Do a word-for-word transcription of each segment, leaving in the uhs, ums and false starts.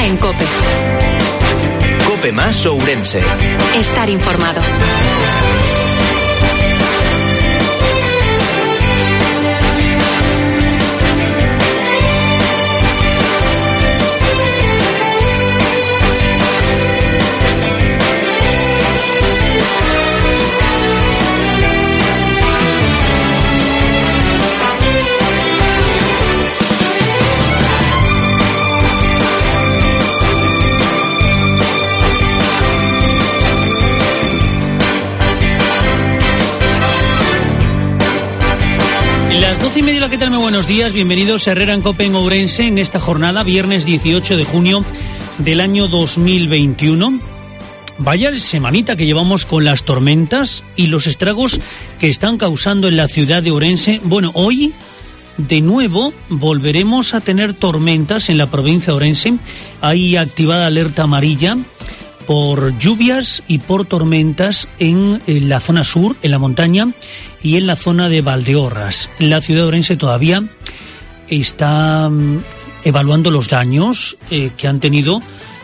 en COPE. COPE más Ourense. Estar informado. Las doce y media, ¿qué tal? Muy buenos días, bienvenidos a Herrera en COPE en Ourense en esta jornada, viernes dieciocho de junio del año dos mil veintiuno. Vaya semanita que llevamos con las tormentas y los estragos que están causando en la ciudad de Ourense. Bueno, hoy de nuevo volveremos a tener tormentas en la provincia de Ourense. Hay activada alerta amarilla por lluvias y por tormentas en, en la zona sur, en la montaña y en la zona de Valdeorras. La ciudad de Ourense todavía está um, evaluando los daños eh, que han tenido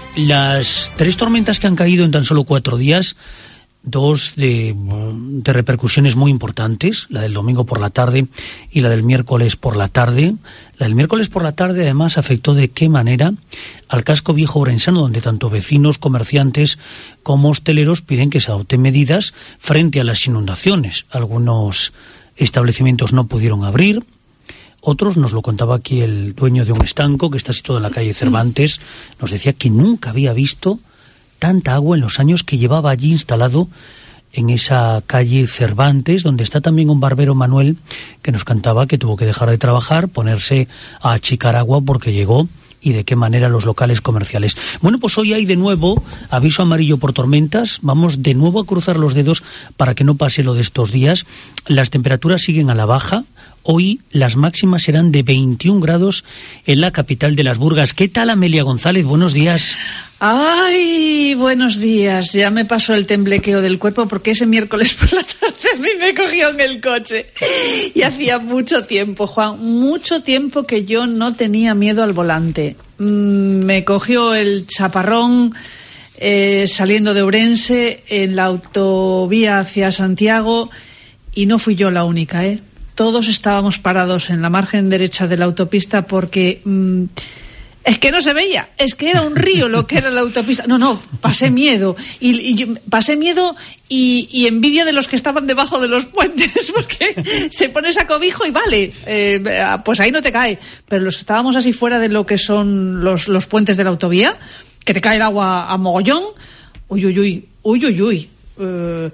las tres tormentas que han caído en tan solo cuatro días, dos de, de repercusiones muy importantes, la del domingo por la tarde y la del miércoles por la tarde. La del miércoles por la tarde además afectó de qué manera al casco viejo ourensano, donde tanto vecinos, comerciantes como hosteleros piden que se adopten medidas frente a las inundaciones. Algunos establecimientos no pudieron abrir, otros, nos lo contaba aquí el dueño de un estanco que está situado en la calle Cervantes, nos decía que nunca había visto tanta agua en los años que llevaba allí instalado en esa calle Cervantes, donde está también un barbero, Manuel, que nos cantaba que tuvo que dejar de trabajar, ponerse a achicar agua porque llegó, y de qué manera los locales comerciales. Bueno, pues hoy hay de nuevo aviso amarillo por tormentas. Vamos de nuevo a cruzar los dedos para que no pase lo de estos días. Las temperaturas siguen a la baja. Hoy las máximas serán de veintiún grados en la capital de las Burgas. ¿Qué tal, Amelia González? Buenos días. Ay, buenos días. Ya me pasó el temblequeo del cuerpo porque ese miércoles por la tarde a mí me cogió en el coche. Y hacía mucho tiempo, Juan, mucho tiempo que yo no tenía miedo al volante. Mm, me cogió el chaparrón eh, saliendo de Ourense en la autovía hacia Santiago y no fui yo la única, ¿eh? Todos estábamos parados en la margen derecha de la autopista porque mmm, es que no se veía, es que era un río lo que era la autopista. No, no, pasé miedo. Y, y pasé miedo y, y envidia de los que estaban debajo de los puentes, porque se pone ese cobijo y vale, eh, pues ahí no te cae. Pero los que estábamos así fuera de lo que son los, los puentes de la autovía, que te cae el agua a mogollón, uy, uy, uy, uy, uy, uy. Uh,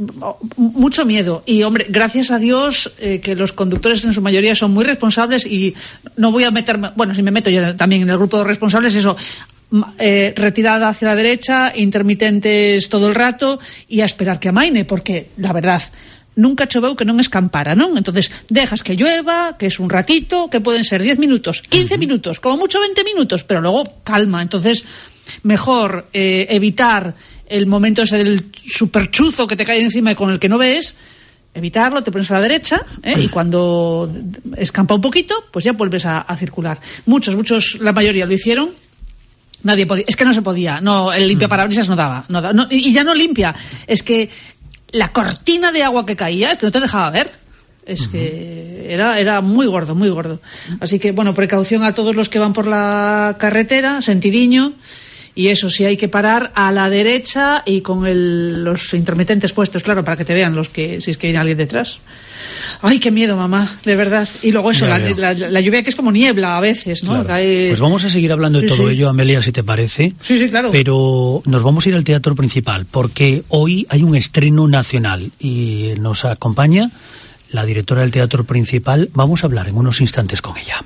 mucho miedo. Y hombre, gracias a Dios eh, que los conductores en su mayoría son muy responsables y no voy a meterme, bueno, si me meto yo también en el grupo de responsables, eso, eh, retirada hacia la derecha, intermitentes todo el rato y a esperar que amaine, porque la verdad nunca choveu que non escampara, ¿no? Entonces dejas que llueva, que es un ratito, que pueden ser diez minutos, quince minutos, como mucho veinte minutos, pero luego calma. Entonces mejor eh, evitar el momento ese del superchuzo que te cae encima y con el que no ves, evitarlo, te pones a la derecha, ¿eh? Y cuando escampa un poquito, pues ya vuelves a, a circular. Muchos, muchos, la mayoría lo hicieron. Nadie podía, es que no se podía, no, el limpia parabrisas no daba, no daba no, y ya no limpia, es que la cortina de agua que caía, es que no te dejaba ver. Es uh-huh. que era, era muy gordo, muy gordo. Así que, bueno, precaución a todos los que van por la carretera, sentidiño. Y eso sí, hay que parar a la derecha y con el, los intermitentes puestos, claro, para que te vean los que, si es que hay alguien detrás. Ay, qué miedo, mamá, de verdad. Y luego eso, la, la, la lluvia que es como niebla a veces, ¿no? Claro. Cae... Pues vamos a seguir hablando de sí, todo sí. ello, Amelia, si te parece. Sí, sí, claro. Pero nos vamos a ir al teatro principal, porque hoy hay un estreno nacional y nos acompaña la directora del teatro principal. Vamos a hablar en unos instantes con ella.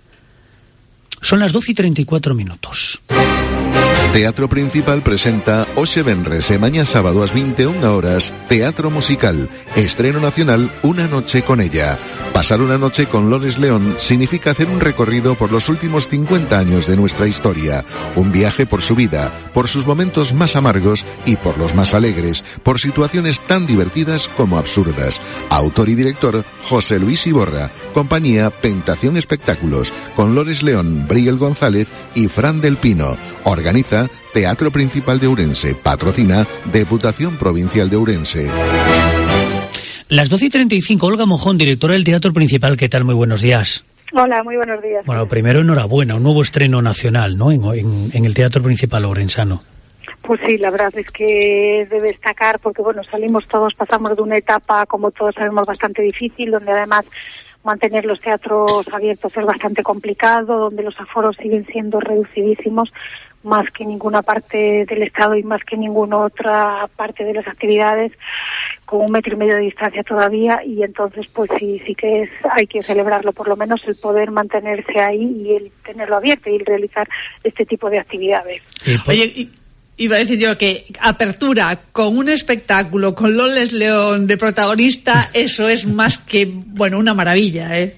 Son las doce y treinta y cuatro minutos. Teatro Principal presenta Hoxe venres e mañá sábado ás vinte e unha horas, Teatro Musical, estreno nacional Una noche con ella. Pasar una noche con Loles León significa hacer un recorrido por los últimos cincuenta años de nuestra historia. Un viaje por su vida, por sus momentos más amargos y por los más alegres, por situaciones tan divertidas como absurdas. Autor y director, José Luis Iborra. Compañía Pentación Espectáculos, con Loles León, Briel González y Fran del Pino. Organiza Teatro Principal de Ourense. Patrocina Deputación Provincial de Ourense. Las doce y treinta y cinco, Olga Mojón, directora del Teatro Principal. ¿Qué tal? Muy buenos días. Hola, muy buenos días. Bueno, primero enhorabuena, un nuevo estreno nacional, ¿no? En, en, en el Teatro Principal ourensano. Pues sí, la verdad es que es de destacar porque, bueno, salimos todos, pasamos de una etapa, como todos sabemos, bastante difícil, donde además mantener los teatros abiertos es bastante complicado, donde los aforos siguen siendo reducidísimos, más que ninguna parte del Estado y más que ninguna otra parte de las actividades, con un metro y medio de distancia todavía, y entonces pues sí, sí que es, hay que celebrarlo, por lo menos el poder mantenerse ahí y el tenerlo abierto y el realizar este tipo de actividades. Oye, iba a decir yo que apertura con un espectáculo, con Loles León de protagonista, eso es más que, bueno, una maravilla, ¿eh?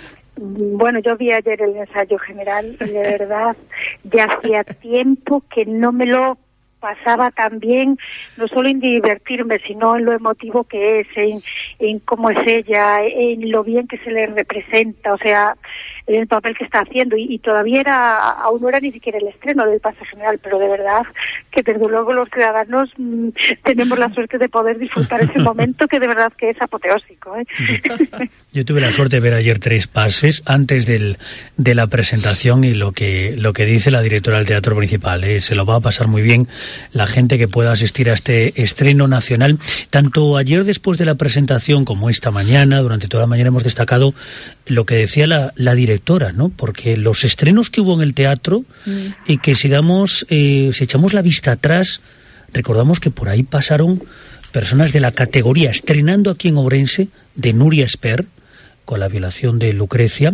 Bueno, yo vi ayer el ensayo general y de verdad ya hacía tiempo que no me lo pasaba tan bien, no solo en divertirme, sino en lo emotivo que es, en, en cómo es ella, en lo bien que se le representa, o sea, en el papel que está haciendo, y, y todavía era, aún no era ni siquiera el estreno del pase general, pero de verdad que desde luego los ciudadanos mmm, tenemos la suerte de poder disfrutar ese momento que de verdad que es apoteósico, ¿eh? Yo, yo tuve la suerte de ver ayer tres pases antes del, de la presentación, y lo que lo que dice la directora del Teatro Principal, ¿eh? Se lo va a pasar muy bien la gente que pueda asistir a este estreno nacional. Tanto ayer después de la presentación como esta mañana, durante toda la mañana hemos destacado lo que decía la, la directora, ¿no? Porque los estrenos que hubo en el teatro, mm. y que si damos, eh, si echamos la vista atrás, recordamos que por ahí pasaron personas de la categoría, estrenando aquí en Ourense, de Nuria Esper, con la violación de Lucrecia,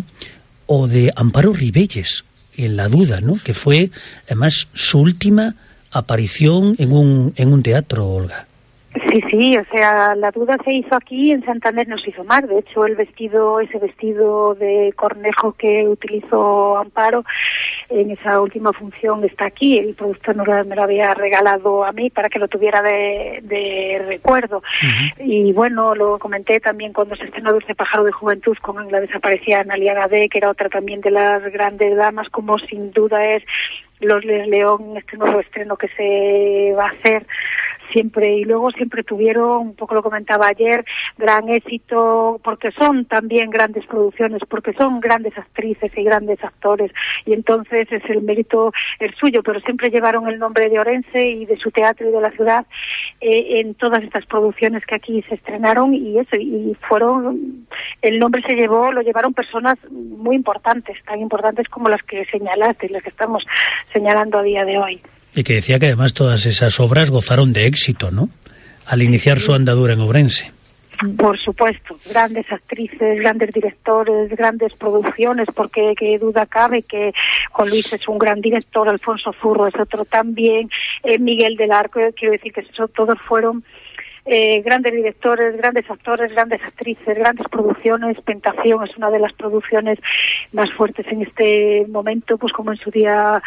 o de Amparo Ribelles, en La Duda, ¿no? Que fue además su última aparición en un en un teatro, Olga. Sí, sí, o sea, La Duda se hizo aquí, en Santander no se hizo más. De hecho, el vestido, ese vestido de cornejo que utilizó Amparo en esa última función está aquí. El productor me lo había regalado a mí para que lo tuviera de, de recuerdo. Uh-huh. Y bueno, lo comenté también cuando se estrenó Dulce Pájaro de Juventud con la desaparecida Analia Gadé, que era otra también de las grandes damas, como sin duda es Loles León, este nuevo estreno que se va a hacer siempre, y luego siempre tuvieron, un poco lo comentaba ayer, gran éxito porque son también grandes producciones, porque son grandes actrices y grandes actores, y entonces es el mérito el suyo, pero siempre llevaron el nombre de Ourense y de su teatro y de la ciudad eh, en todas estas producciones que aquí se estrenaron, y eso, y fueron, el nombre se llevó, lo llevaron personas muy importantes, tan importantes como las que señalaste y las que estamos señalando a día de hoy. Y que decía que además todas esas obras gozaron de éxito, ¿no?, al iniciar su andadura en Ourense. Por supuesto, grandes actrices, grandes directores, grandes producciones, porque qué duda cabe que Juan Luis es un gran director, Alfonso Zurro es otro también, eh, Miguel del Arco, quiero decir que eso, todos fueron Eh, grandes directores, grandes actores, grandes actrices, grandes producciones. Pentación es una de las producciones más fuertes en este momento, pues como en su día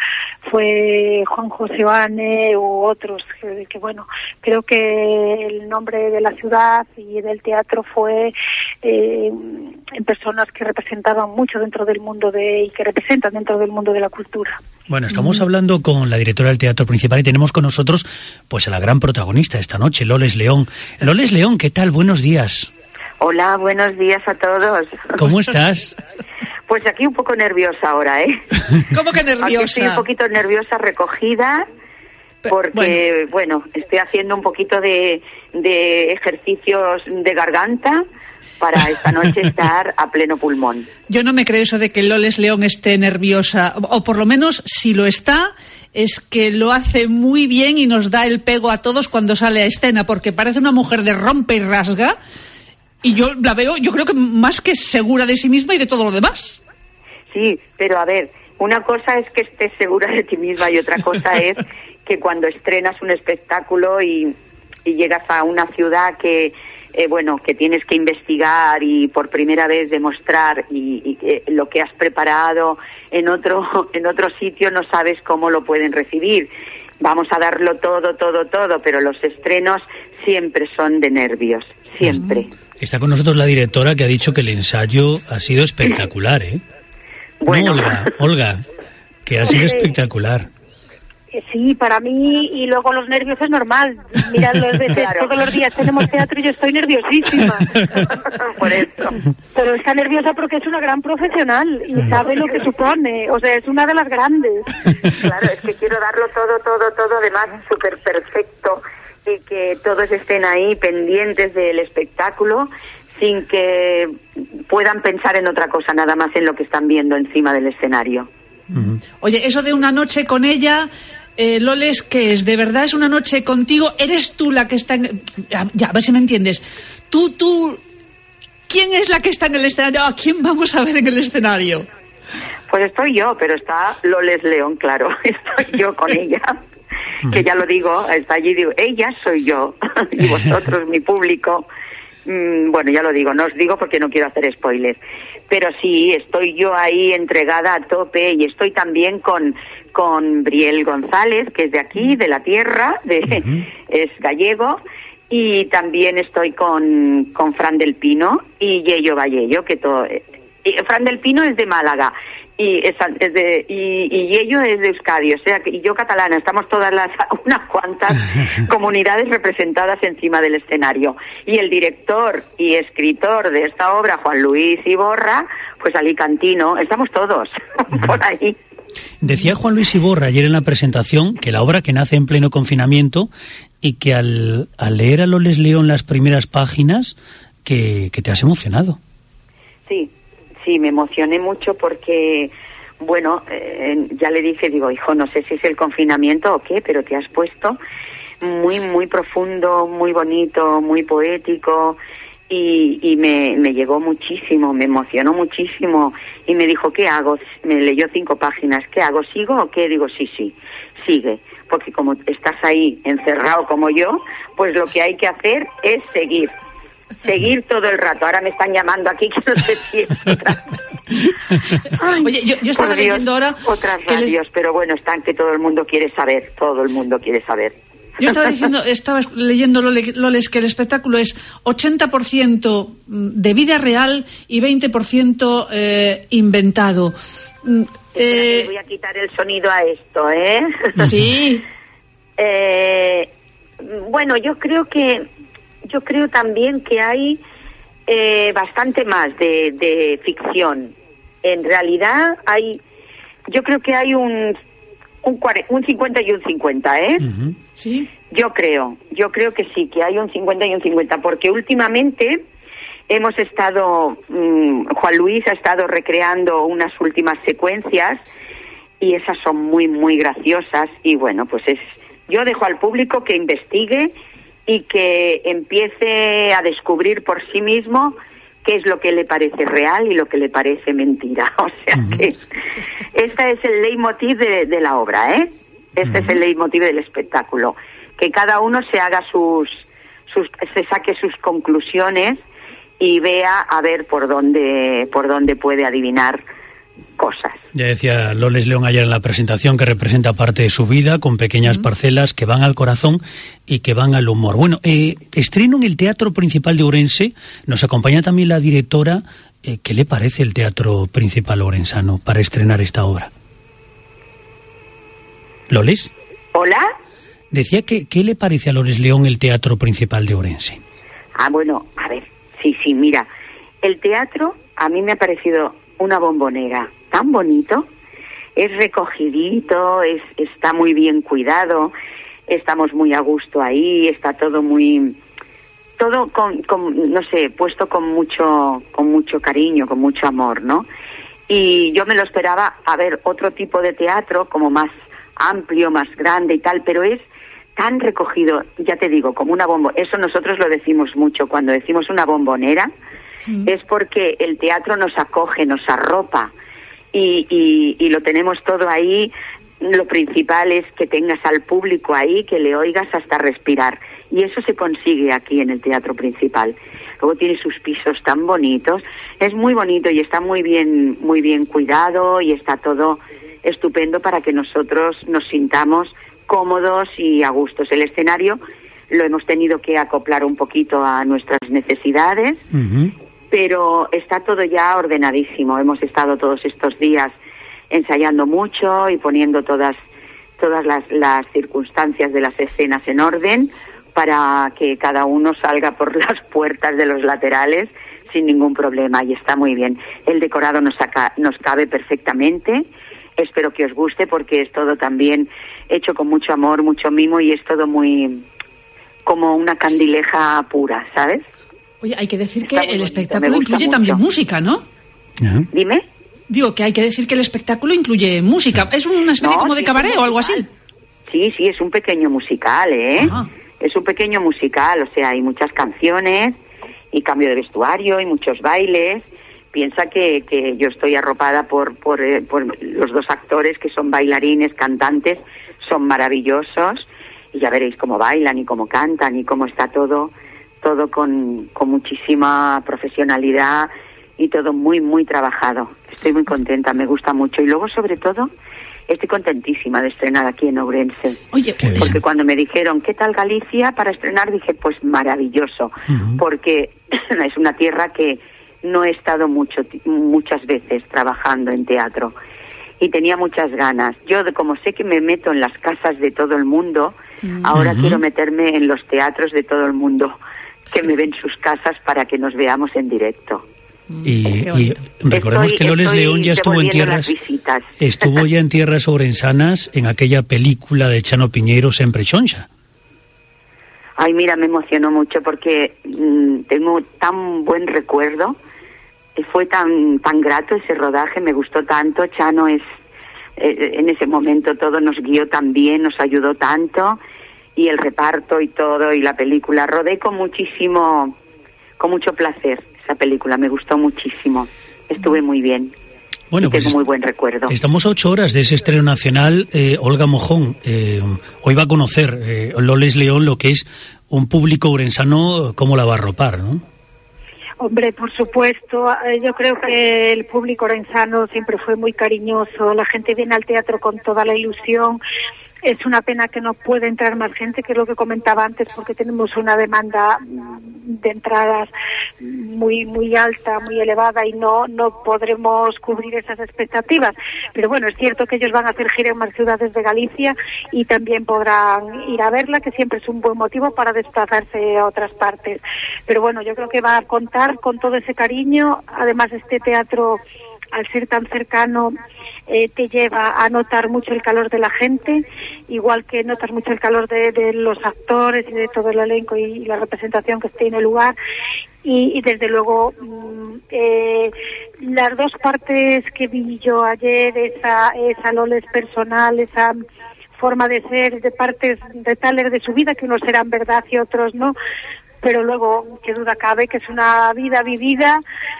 fue Juan José Oane u otros, que, que bueno, creo que el nombre de la ciudad y del teatro fue eh, en personas que representaban mucho dentro del mundo de, y que representan dentro del mundo de la cultura. Bueno, estamos mm. hablando con la directora del Teatro Principal y tenemos con nosotros pues a la gran protagonista esta noche, Loles León. Loles León, ¿qué tal? Buenos días. Hola, buenos días a todos. ¿Cómo estás? Pues aquí un poco nerviosa ahora, ¿eh? ¿Cómo que nerviosa? Aquí estoy un poquito nerviosa, recogida, porque, bueno, bueno estoy haciendo un poquito de, de ejercicios de garganta para esta noche estar a pleno pulmón. Yo no me creo eso de que Loles León esté nerviosa, o por lo menos, si lo está, es que lo hace muy bien y nos da el pego a todos cuando sale a escena, porque parece una mujer de rompe y rasga, y yo la veo, yo creo que más que segura de sí misma y de todo lo demás. Sí, pero a ver, una cosa es que estés segura de ti misma y otra cosa es que cuando estrenas un espectáculo y, y llegas a una ciudad que, eh, bueno, que tienes que investigar y por primera vez demostrar y, y eh, lo que has preparado en otro, en otro sitio no sabes cómo lo pueden recibir. Vamos a darlo todo, todo, todo, pero los estrenos siempre son de nervios, siempre. Está con nosotros la directora que ha dicho que el ensayo ha sido espectacular, ¿eh? Bueno. No, Olga, Olga, que ha sido espectacular. Sí, para mí, y luego los nervios es normal. Mirad, los veces, claro. Todos los días tenemos teatro y yo estoy nerviosísima. Por eso. Pero está nerviosa porque es una gran profesional y sabe lo que supone. O sea, es una de las grandes. Claro, es que quiero darlo todo, todo, todo, además súper perfecto y que todos estén ahí pendientes del espectáculo sin que puedan pensar en otra cosa, nada más en lo que están viendo encima del escenario. Uh-huh. Oye, eso de una noche con ella, eh, Loles, ¿qué es? ¿De verdad es una noche contigo? ¿Eres tú la que está en...? Ya, ya, a ver si me entiendes. Tú, tú... ¿Quién es la que está en el escenario? ¿A quién vamos a ver en el escenario? Pues estoy yo, pero está Loles León, claro. Estoy yo con ella. Que ya lo digo, está allí, digo, ella soy yo. Y vosotros, mi público... Bueno, ya lo digo, no os digo porque no quiero hacer spoilers, pero sí, estoy yo ahí entregada a tope y estoy también con, con Briel González, que es de aquí, de la tierra, de, uh-huh. es gallego, y también estoy con, con Fran del Pino y Yello Vallello, que todo... Y Fran del Pino es de Málaga y es, es de y, y Yello es de Euskadi, o sea, que y yo catalana, estamos todas las unas cuantas comunidades representadas encima del escenario. Y el director y escritor de esta obra, Juan Luis Iborra, pues alicantino, estamos todos por ahí. Decía Juan Luis Iborra ayer en la presentación que la obra que nace en pleno confinamiento y que al, al leer a Loles León las primeras páginas que, que te has emocionado. Sí. Sí, me emocioné mucho porque, bueno, eh, ya le dije, digo, hijo, no sé si es el confinamiento o qué, pero te has puesto muy, muy profundo, muy bonito, muy poético y, y me, me llegó muchísimo, me emocionó muchísimo y me dijo, ¿qué hago? Me leyó cinco páginas, ¿qué hago? ¿Sigo o qué? Digo, sí, sí, sigue, porque como estás ahí encerrado como yo, pues lo que hay que hacer es seguir. Seguir todo el rato. Ahora me están llamando aquí que no sé si es otra... Ay, Oye, yo, yo estaba Dios, leyendo ahora otras radios, les... pero bueno, están que todo el mundo quiere saber, todo el mundo quiere saber. Yo estaba diciendo, estaba leyendo, Loles, que el espectáculo es ochenta por ciento de vida real y veinte por ciento eh, inventado. Eh... Voy a quitar el sonido a esto, ¿eh? Sí. eh, bueno, yo creo que Yo creo también que hay eh, bastante más de, de ficción. En realidad hay, yo creo que hay un un, un cincuenta y un cincuenta, ¿eh? Uh-huh. Sí. Yo creo, yo creo que sí, que hay un cincuenta y un cincuenta, porque últimamente hemos estado, mmm, Juan Luis ha estado recreando unas últimas secuencias y esas son muy, muy graciosas y bueno, pues es, yo dejo al público que investigue y que empiece a descubrir por sí mismo qué es lo que le parece real y lo que le parece mentira. O sea uh-huh. que este es el leitmotiv de, de la obra, ¿eh? Este uh-huh. es el leitmotiv del espectáculo. Que cada uno se haga sus, sus, se saque sus conclusiones y vea a ver por dónde, por dónde puede adivinar cosas. Ya decía Loles León ayer en la presentación que representa parte de su vida con pequeñas uh-huh. parcelas que van al corazón y que van al humor. Bueno, eh, estreno en el Teatro Principal de Ourense. Nos acompaña también la directora. Eh, ¿Qué le parece el Teatro Principal ourensano para estrenar esta obra? ¿Loles? ¿Hola? Decía que ¿qué le parece a Loles León el Teatro Principal de Ourense? Ah, bueno, a ver, sí, sí, mira, el teatro a mí me ha parecido una bombonera tan bonito, es recogidito, es está muy bien cuidado, estamos muy a gusto ahí, está todo muy, todo con, con no sé, puesto con mucho, con mucho cariño, con mucho amor, ¿no? Y yo me lo esperaba a ver otro tipo de teatro, como más amplio, más grande y tal, pero es tan recogido, ya te digo, como una bombonera. Eso nosotros lo decimos mucho, cuando decimos una bombonera, mm. es porque el teatro nos acoge, nos arropa, y, y, y lo tenemos todo ahí. Lo principal es que tengas al público ahí, que le oigas hasta respirar. Y eso se consigue aquí en el Teatro Principal. Luego tiene sus pisos tan bonitos. Es muy bonito y está muy bien, muy bien cuidado y está todo estupendo para que nosotros nos sintamos cómodos y a gustos. El escenario lo hemos tenido que acoplar un poquito a nuestras necesidades, uh-huh. pero está todo ya ordenadísimo. Hemos estado todos estos días ensayando mucho y poniendo todas todas las, las circunstancias de las escenas en orden para que cada uno salga por las puertas de los laterales sin ningún problema, y está muy bien. El decorado nos, saca, nos cabe perfectamente. Espero que os guste porque es todo también hecho con mucho amor, mucho mimo, y es todo muy como una candileja pura, ¿sabes? Oye, hay que decir que el espectáculo incluye también música, ¿no? Uh-huh. Dime. Digo que hay que decir que el espectáculo incluye música. ¿Es una especie no, como de cabaret o algo así? Sí, sí, es un pequeño musical, ¿eh? Ajá. Es un pequeño musical, o sea, hay muchas canciones y cambio de vestuario y muchos bailes. Piensa que, que yo estoy arropada por, por, eh, por los dos actores que son bailarines, cantantes, son maravillosos, y ya veréis cómo bailan y cómo cantan y cómo está todo, todo con, con muchísima profesionalidad y todo muy, muy trabajado. Estoy muy contenta, me gusta mucho. Y luego, sobre todo, estoy contentísima de estrenar aquí en Ourense. Oye, porque bien. Cuando me dijeron, ¿qué tal Galicia para estrenar? Dije, pues maravilloso, uh-huh. porque es una tierra que no he estado mucho muchas veces trabajando en teatro y tenía muchas ganas. Yo, como sé que me meto en las casas de todo el mundo, uh-huh. ahora quiero meterme en los teatros de todo el mundo, que me ven sus casas para que nos veamos en directo. Y, y recordemos estoy, que Loles León ya estuvo en tierras estuvo ya en tierras ourensanas en aquella película de Chano Piñeiro, Sempre Xonxa. Ay, mira, me emocionó mucho porque mmm, tengo tan buen recuerdo, y fue tan tan grato ese rodaje, me gustó tanto. Chano es eh, en ese momento todo nos guió tan bien, nos ayudó tanto, y el reparto y todo, y la película rodé con muchísimo con mucho placer. Esa película me gustó muchísimo, estuve muy bien. Bueno, pues tengo muy buen recuerdo. Estamos a ocho horas de ese estreno nacional. eh, Olga Mojón, eh, hoy va a conocer eh, Loles León lo que es un público ourensano, cómo la va a arropar, ¿no? Hombre, por supuesto, yo creo que el público orensano siempre fue muy cariñoso, la gente viene al teatro con toda la ilusión. Es una pena que no pueda entrar más gente, que es lo que comentaba antes, porque tenemos una demanda de entradas muy muy alta, muy elevada, y no no podremos cubrir esas expectativas. Pero bueno, es cierto que ellos van a hacer gira en más ciudades de Galicia y también podrán ir a verla, que siempre es un buen motivo para desplazarse a otras partes. Pero bueno, yo creo que va a contar con todo ese cariño. Además, este teatro, al ser tan cercano, eh, te lleva a notar mucho el calor de la gente, igual que notas mucho el calor de, de los actores y de todo el elenco y, y la representación que esté en el lugar. Y, y desde luego, mmm, eh, las dos partes que vi yo ayer, esa, esa Loles personal, esa forma de ser, de partes detalles de su vida, que unos serán verdad y otros no, pero luego, qué duda cabe, que es una vida vivida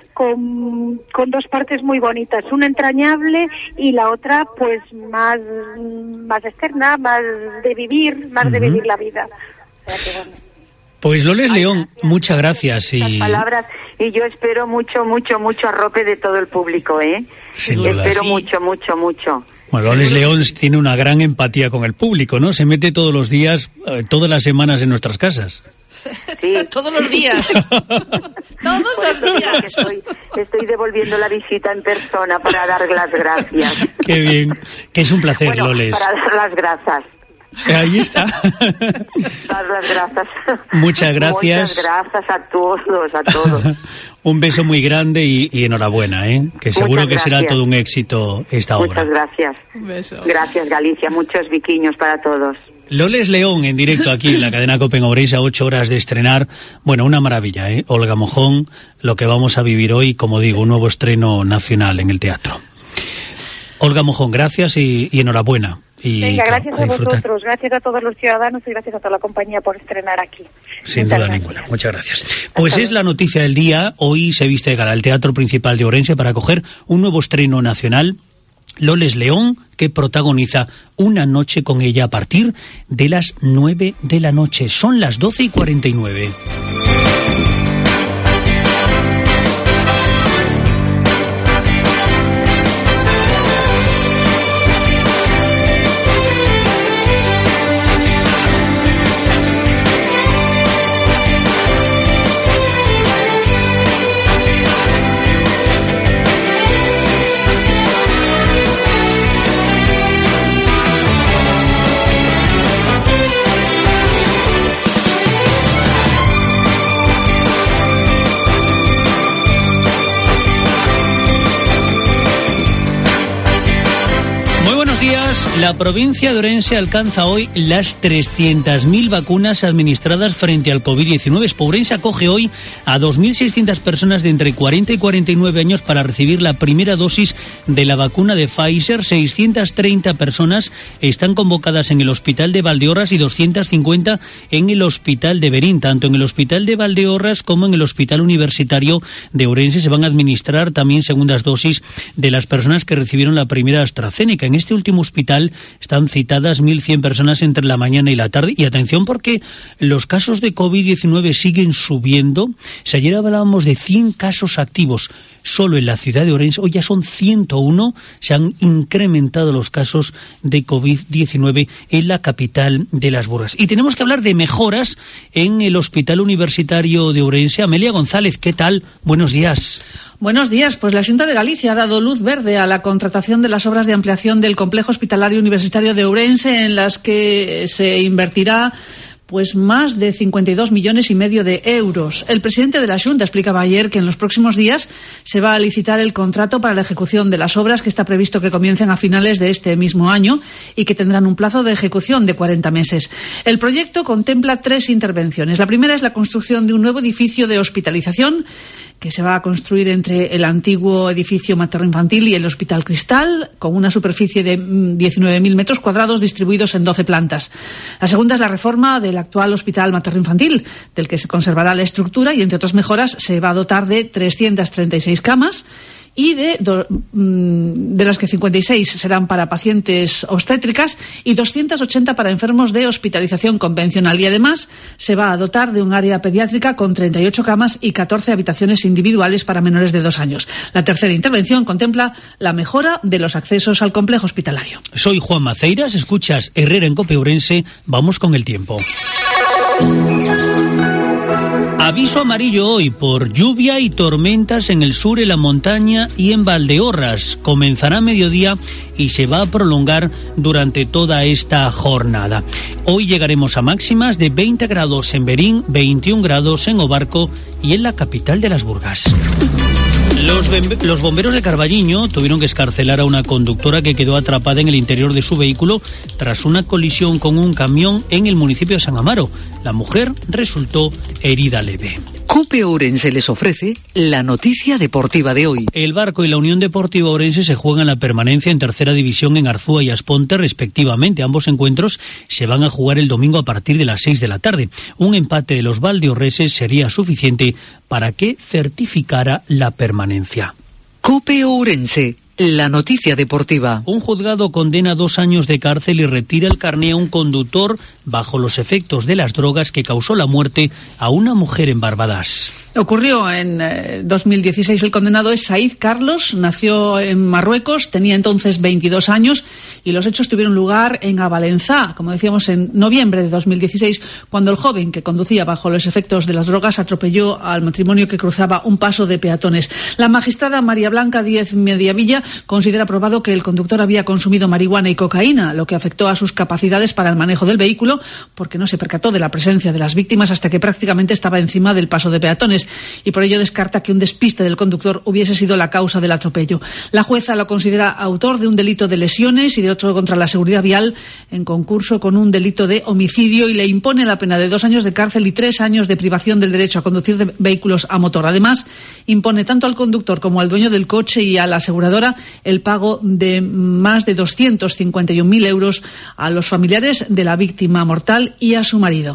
con, con dos partes muy bonitas, una entrañable y la otra pues más, más externa, más de vivir, más uh-huh. de vivir la vida. O sea que, bueno. Pues Loles León, muchas gracias. Y palabras, y yo espero mucho, mucho, mucho arrope de todo el público, ¿eh? Sin duda. Espero sí. mucho, mucho, mucho. Bueno, Loles León tiene una gran empatía con el público, ¿no? Se mete todos los días, eh, todas las semanas en nuestras casas. Sí. Todos los días. Todos los días. Estoy, estoy devolviendo la visita en persona para dar las gracias. Qué bien. Que es un placer, bueno, Loles. Para dar las gracias. Ahí está. Dar las gracias. Muchas gracias. Muchas gracias a todos, a todos. Un beso muy grande y, y enhorabuena, ¿eh? Que seguro que será todo un éxito esta obra. Muchas gracias. Un beso. Gracias, Galicia. Muchos viquiños para todos. Loles León en directo aquí en la cadena COPE en Ourense, a ocho horas de estrenar. Bueno, una maravilla, ¿eh? Olga Mojón, lo que vamos a vivir hoy, como digo, un nuevo estreno nacional en el teatro. Olga Mojón, gracias y, y enhorabuena. Y, Venga, gracias claro, a, a vosotros, gracias a todos los ciudadanos y gracias a toda la compañía por estrenar aquí. Sin Muchas duda gracias. ninguna. Muchas gracias. Pues es la noticia del día. Hoy se viste de gala el Teatro Principal de Ourense para acoger un nuevo estreno nacional, Loles León, que protagoniza Una noche con ella a partir de las nueve de la noche. Son las doce y cuarenta y nueve. La provincia de Ourense alcanza hoy las trescientas mil vacunas administradas frente al COVID diecinueve. Ourense acoge hoy a dos mil seiscientas personas de entre cuarenta y cuarenta y nueve años para recibir la primera dosis de la vacuna de Pfizer. seiscientas treinta personas están convocadas en el Hospital de Valdeorras y doscientas cincuenta en el Hospital de Berín. Tanto en el Hospital de Valdeorras como en el Hospital Universitario de Ourense se van a administrar también segundas dosis de las personas que recibieron la primera AstraZeneca. En este último hospital están citadas mil cien personas entre la mañana y la tarde. Y atención, porque los casos de COVID diecinueve siguen subiendo. Si ayer hablábamos de cien casos activos solo en la ciudad de Ourense, hoy ya son ciento uno. Se han incrementado los casos de COVID diecinueve en la capital de las Burgas. Y tenemos que hablar de mejoras en el Hospital Universitario de Ourense. Amelia González, ¿qué tal? Buenos días. Buenos días. Pues la Xunta de Galicia ha dado luz verde a la contratación de las obras de ampliación del Complejo Hospitalario Universitario de Ourense, en las que se invertirá pues más de cincuenta y dos millones y medio de euros. El presidente de la Xunta explicaba ayer que en los próximos días se va a licitar el contrato para la ejecución de las obras, que está previsto que comiencen a finales de este mismo año y que tendrán un plazo de ejecución de cuarenta meses. El proyecto contempla tres intervenciones. La primera es la construcción de un nuevo edificio de hospitalización que se va a construir entre el antiguo edificio materno-infantil y el Hospital Cristal, con una superficie de diecinueve mil metros cuadrados distribuidos en doce plantas. La segunda es la reforma del actual Hospital Materno-Infantil, del que se conservará la estructura y, entre otras mejoras, se va a dotar de trescientas treinta y seis camas y de, de las que cincuenta y seis serán para pacientes obstétricas y doscientas ochenta para enfermos de hospitalización convencional. Y además se va a dotar de un área pediátrica con treinta y ocho camas y catorce habitaciones individuales para menores de dos años. La tercera intervención contempla la mejora de los accesos al complejo hospitalario. Soy Juan Maceiras, escuchas Herrera en Cope Ourense. Vamos con el tiempo. Aviso amarillo hoy por lluvia y tormentas en el sur, en la montaña y en Valdeorras. Comenzará a mediodía y se va a prolongar durante toda esta jornada. Hoy llegaremos a máximas de veinte grados en Berín, veintiún grados en Obarco y en la capital de las Burgas. Los, los bomberos de Carballiño tuvieron que excarcelar a una conductora que quedó atrapada en el interior de su vehículo tras una colisión con un camión en el municipio de San Amaro. La mujer resultó herida leve. Cope Ourense les ofrece la noticia deportiva de hoy. El Barco y la Unión Deportiva Ourense se juegan la permanencia en tercera división en Arzúa y Asponte respectivamente. Ambos encuentros se van a jugar el domingo a partir de las seis de la tarde. Un empate de los valdeorreses sería suficiente para que certificara la permanencia. Cope Ourense, la noticia deportiva. Un juzgado condena dos años de cárcel y retira el carné a un conductor bajo los efectos de las drogas que causó la muerte a una mujer en Barbadas. Ocurrió en eh, dos mil dieciséis. El condenado es Said Carlos, nació en Marruecos, tenía entonces veintidós años y los hechos tuvieron lugar en Avalenzá, como decíamos, en noviembre de dos mil dieciséis, cuando el joven que conducía bajo los efectos de las drogas atropelló al matrimonio que cruzaba un paso de peatones. La magistrada María Blanca Díez Mediavilla considera probado que el conductor había consumido marihuana y cocaína, lo que afectó a sus capacidades para el manejo del vehículo, porque no se percató de la presencia de las víctimas hasta que prácticamente estaba encima del paso de peatones, y por ello descarta que un despiste del conductor hubiese sido la causa del atropello. La jueza lo considera autor de un delito de lesiones y de otro contra la seguridad vial en concurso con un delito de homicidio y le impone la pena de dos años de cárcel y tres años de privación del derecho a conducir de vehículos a motor. Además, impone tanto al conductor como al dueño del coche y a la aseguradora el pago de más de doscientos cincuenta y un mil euros a los familiares de la víctima mortal y a su marido.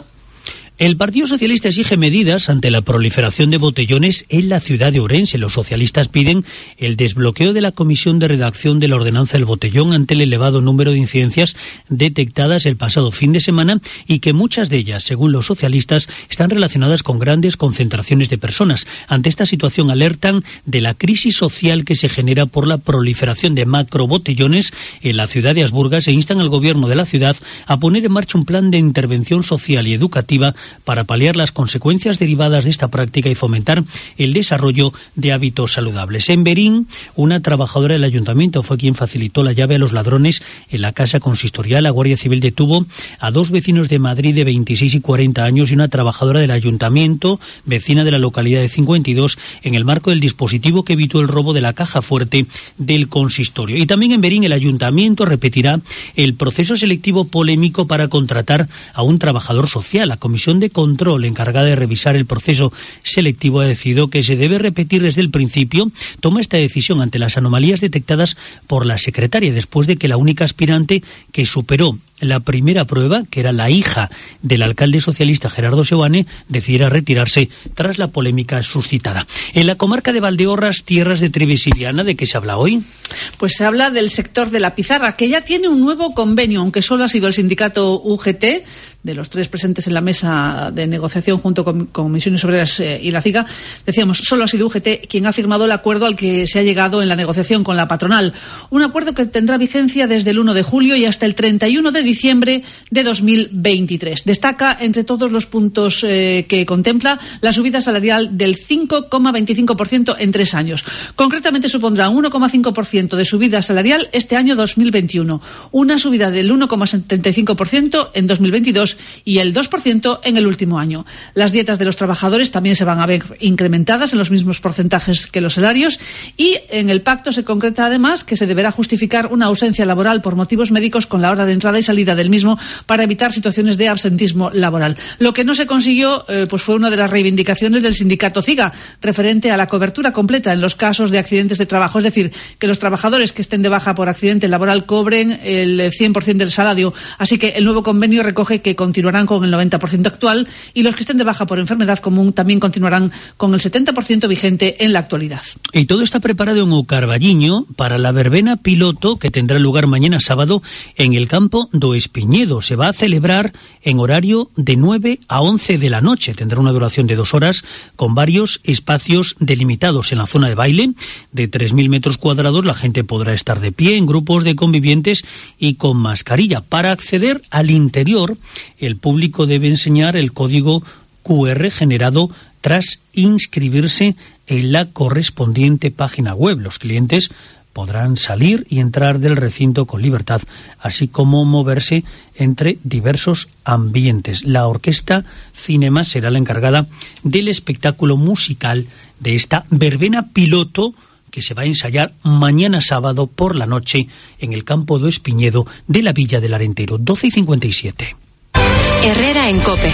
El Partido Socialista exige medidas ante la proliferación de botellones en la ciudad de Ourense. Los socialistas piden el desbloqueo de la comisión de redacción de la ordenanza del botellón ante el elevado número de incidencias detectadas el pasado fin de semana y que muchas de ellas, según los socialistas, están relacionadas con grandes concentraciones de personas. Ante esta situación alertan de la crisis social que se genera por la proliferación de macrobotellones en la ciudad de Asburgas e instan al gobierno de la ciudad a poner en marcha un plan de intervención social y educativa para paliar las consecuencias derivadas de esta práctica y fomentar el desarrollo de hábitos saludables. En Berín, una trabajadora del ayuntamiento fue quien facilitó la llave a los ladrones en la casa consistorial. La Guardia Civil detuvo a dos vecinos de Madrid de veintiséis y cuarenta años y una trabajadora del ayuntamiento, vecina de la localidad de cincuenta y dos, en el marco del dispositivo que evitó el robo de la caja fuerte del consistorio. Y también en Berín el ayuntamiento repetirá el proceso selectivo polémico para contratar a un trabajador social. La comisión de control encargada de revisar el proceso selectivo ha decidido que se debe repetir desde el principio. Toma esta decisión ante las anomalías detectadas por la secretaria después de que la única aspirante que superó la primera prueba, que era la hija del alcalde socialista Gerardo Seoane, decidiera retirarse tras la polémica suscitada. En la comarca de Valdeorras, tierras de Trives y Viana, ¿de qué se habla hoy? Pues se habla del sector de la pizarra, que ya tiene un nuevo convenio, aunque solo ha sido el sindicato U G T, de los tres presentes en la mesa de negociación junto con Comisiones Obreras eh, y la C I G A, decíamos, solo ha sido U G T quien ha firmado el acuerdo al que se ha llegado en la negociación con la patronal. Un acuerdo que tendrá vigencia desde el uno de julio y hasta el treinta y uno de diciembre de dos mil veintitrés. Destaca entre todos los puntos eh, que contempla la subida salarial del cinco coma veinticinco por ciento en tres años. Concretamente supondrá un uno coma cinco por ciento de subida salarial este año dos mil veintiuno, una subida del uno coma setenta y cinco por ciento en dos mil veintidós y el dos por ciento en el último año. Las dietas de los trabajadores también se van a ver incrementadas en los mismos porcentajes que los salarios y en el pacto se concreta además que se deberá justificar una ausencia laboral por motivos médicos con la hora de entrada y salida del mismo para evitar situaciones de absentismo laboral. Lo que no se consiguió eh, pues fue una de las reivindicaciones del sindicato C I G A referente a la cobertura completa en los casos de accidentes de trabajo, es decir, que los trabajadores que estén de baja por accidente laboral cobren el cien por ciento del salario. Así que el nuevo convenio recoge que continuarán con el noventa por ciento actual y los que estén de baja por enfermedad común también continuarán con el setenta por ciento vigente en la actualidad. Y todo está preparado en Ucarballiño para la verbena piloto que tendrá lugar mañana sábado en el campo do Espiñedo. Se va a celebrar en horario de nueve a once de la noche. Tendrá una duración de dos horas con varios espacios delimitados en la zona de baile de tres mil metros cuadrados. La gente podrá estar de pie en grupos de convivientes y con mascarilla. Para acceder al interior, el público debe enseñar el código Q R generado tras inscribirse en la correspondiente página web. Los clientes podrán salir y entrar del recinto con libertad, así como moverse entre diversos ambientes. La orquesta Cinema será la encargada del espectáculo musical de esta verbena piloto que se va a ensayar mañana sábado por la noche en el campo do Espiñedo de la Villa del Arenteiro. doce y cincuenta y siete. Herrera en COPE.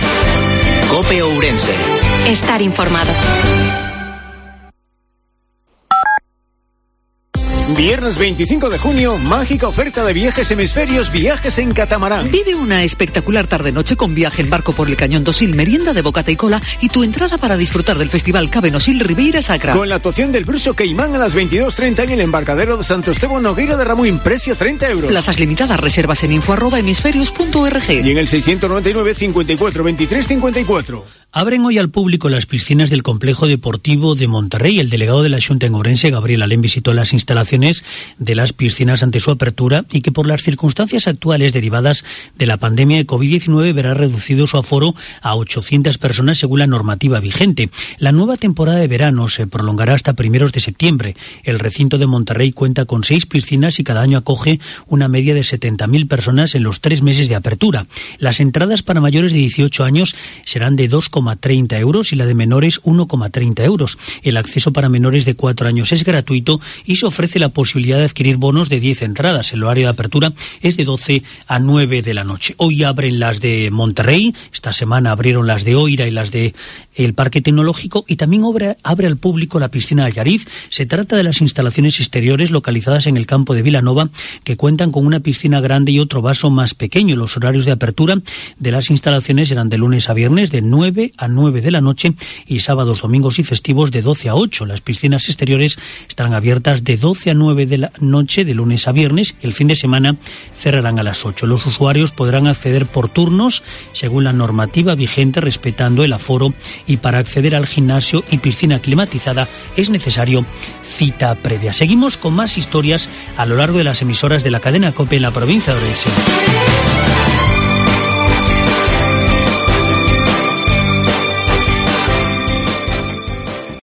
COPE Ourense. Estar informado. Viernes veinticinco de junio, mágica oferta de viajes hemisferios, viajes en catamarán. Vive una espectacular tarde-noche con viaje en barco por el Cañón Dosil, merienda de bocata y cola y tu entrada para disfrutar del Festival Cabenosil Ribeira Sacra. Con la actuación del Bruso Caimán a las veintidós treinta en el embarcadero de Santo Esteban Nogueira de Ramuín, precio treinta euros. Plazas limitadas, reservas en info arroba hemisferios punto org. Y en el seiscientos noventa y nueve, cincuenta y cuatro, veintitrés, cincuenta y cuatro. Abren hoy al público las piscinas del Complejo Deportivo de Monterrey. El delegado de la Xunta en Ourense, Gabriel Alén, visitó las instalaciones de las piscinas ante su apertura y que por las circunstancias actuales derivadas de la pandemia de covid diecinueve verá reducido su aforo a ochocientas personas según la normativa vigente. La nueva temporada de verano se prolongará hasta primeros de septiembre. El recinto de Monterrey cuenta con seis piscinas y cada año acoge una media de setenta mil personas en los tres meses de apertura. Las entradas para mayores de dieciocho años serán de dos coma coma treinta euros y la de menores uno coma treinta euros. El acceso para menores de cuatro años es gratuito y se ofrece la posibilidad de adquirir bonos de diez entradas. El horario de apertura es de doce a nueve de la noche. Hoy abren las de Monterrey, esta semana abrieron las de Oira y las de el Parque Tecnológico, y también abre, abre al público la piscina Allariz. Se trata de las instalaciones exteriores localizadas en el campo de Vilanova, que cuentan con una piscina grande y otro vaso más pequeño. Los horarios de apertura de las instalaciones serán de lunes a viernes de nueve a nueve de la noche y sábados, domingos y festivos de doce a ocho. Las piscinas exteriores estarán abiertas de doce a nueve de la noche de lunes a viernes. El fin de semana cerrarán a las ocho. Los usuarios podrán acceder por turnos según la normativa vigente, respetando el aforo, y para acceder al gimnasio y piscina climatizada es necesario cita previa. Seguimos con más historias a lo largo de las emisoras de la cadena COPE en la provincia de Orense.